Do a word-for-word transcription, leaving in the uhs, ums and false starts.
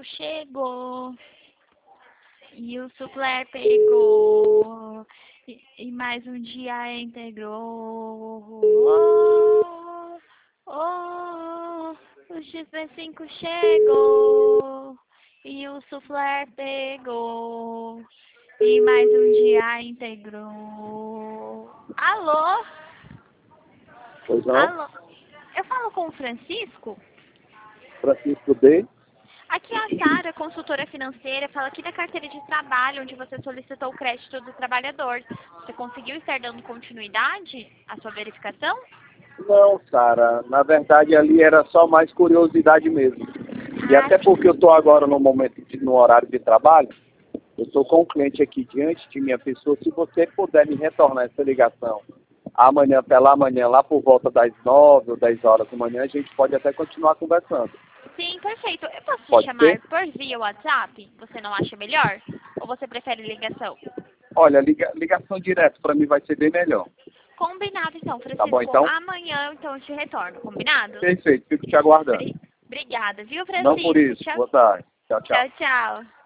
cinco chegou. E o Supler pegou. E, e mais um dia integrou. Oh, oh, o X P cinco chegou. E o Supler pegou. E mais um dia integrou. Alô? Pois não? Alô? Eu falo com o Francisco? Francisco D. Aqui é a Sara, consultora financeira, fala aqui da carteira de trabalho, onde você solicitou o crédito do trabalhador. Você conseguiu estar dando continuidade à sua verificação? Não, Sara. Na verdade, ali era só mais curiosidade mesmo. E Ah, até porque eu estou agora no momento, de, no horário de trabalho, eu estou com um cliente aqui diante de minha pessoa. Se você puder me retornar essa ligação amanhã, pela manhã, lá por volta das nove ou dez horas da manhã, a gente pode até continuar conversando. sim, perfeito. Eu posso te Pode chamar ser? por via WhatsApp? Você não acha melhor? Ou você prefere ligação? Olha, liga, ligação direta para mim vai ser bem melhor. Combinado, então, Francisco. Tá bom, então? Amanhã, então, eu te retorno. Combinado? Perfeito, fico te aguardando. Bri- Obrigada, viu, Francisco? Não por isso. Tchau, Boa tarde. Tchau, tchau. tchau, tchau.